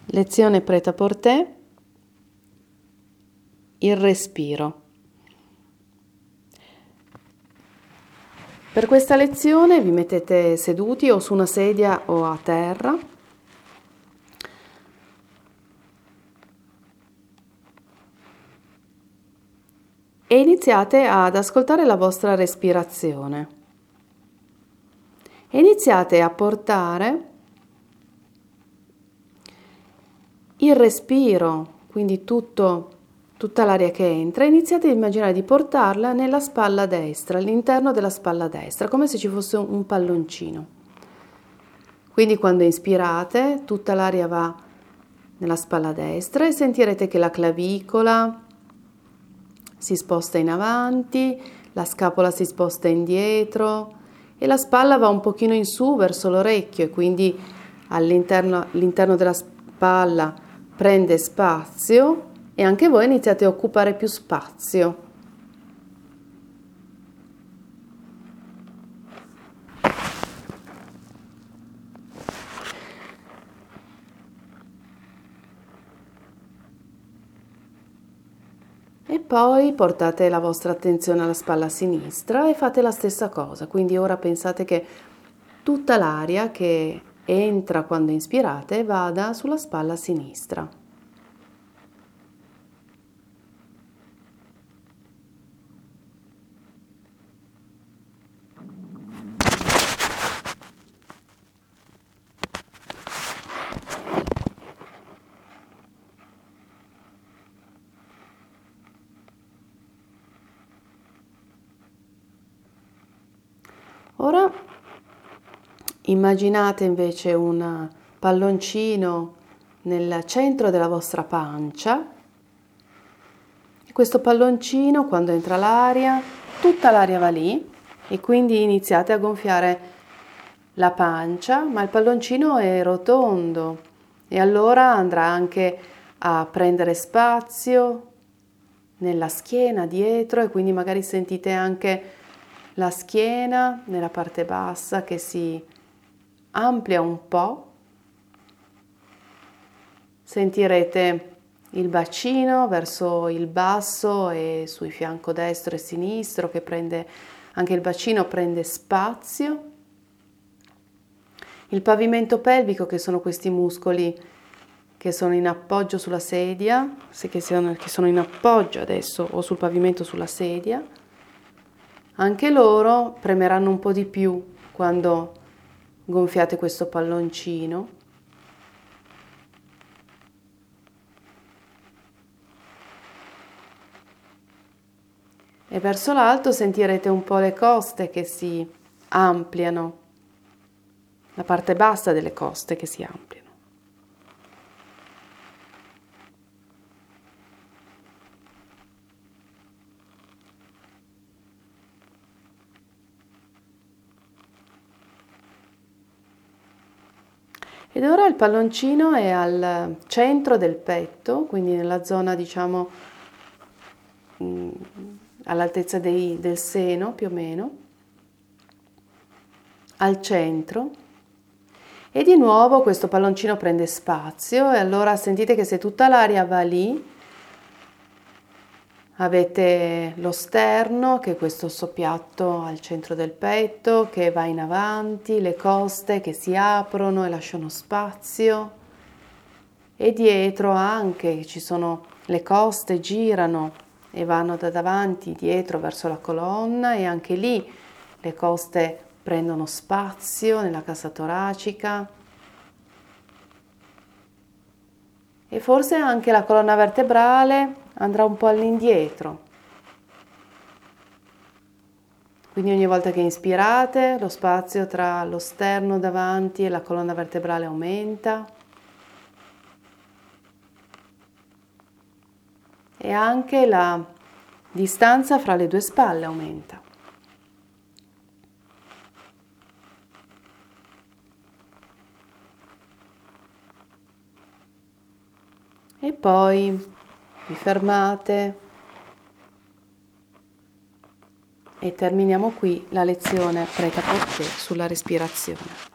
Lezione prêt-à-porter, il respiro. Per questa lezione vi mettete seduti o su una sedia o a terra. E iniziate ad ascoltare la vostra respirazione. E iniziate a portare il respiro, quindi tutta l'aria che entra, iniziate ad immaginare di portarla nella spalla destra, all'interno della spalla destra, come se ci fosse un palloncino. Quindi quando inspirate, tutta l'aria va nella spalla destra e sentirete che la clavicola si sposta in avanti, la scapola si sposta indietro e la spalla va un pochino in su verso l'orecchio e quindi all'interno della spalla prende spazio e anche voi iniziate a occupare più spazio. E poi portate la vostra attenzione alla spalla sinistra e fate la stessa cosa. Quindi ora pensate che tutta l'aria che entra quando inspirate vada sulla spalla sinistra. Ora immaginate invece un palloncino nel centro della vostra pancia. E questo palloncino, quando entra l'aria, tutta l'aria va lì e quindi iniziate a gonfiare la pancia, ma il palloncino è rotondo e allora andrà anche a prendere spazio nella schiena dietro e quindi magari sentite anche la schiena nella parte bassa che si amplia un po', sentirete il bacino verso il basso e sui fianco destro e sinistro che prende, anche il bacino prende spazio, il pavimento pelvico che sono questi muscoli che sono in appoggio sulla sedia, che sono in appoggio adesso o sul pavimento sulla sedia, anche loro premeranno un po' di più quando gonfiate questo palloncino. E verso l'alto sentirete un po' le coste che si ampliano, la parte bassa delle coste che si ampliano. Ed ora il palloncino è al centro del petto, quindi nella zona, diciamo, all'altezza del seno più o meno, al centro. E di nuovo questo palloncino prende spazio e allora sentite che se tutta l'aria va lì, avete lo sterno, che è questo soppiatto al centro del petto, che va in avanti, le coste che si aprono e lasciano spazio. E dietro anche ci sono le coste, girano e vanno da davanti, dietro verso la colonna e anche lì le coste prendono spazio nella cassa toracica. E forse anche la colonna vertebrale andrà un po' all'indietro. Quindi ogni volta che inspirate, lo spazio tra lo sterno davanti e la colonna vertebrale aumenta. E anche la distanza fra le due spalle aumenta. E poi vi fermate e terminiamo qui la lezione prêt-à-porter sulla respirazione.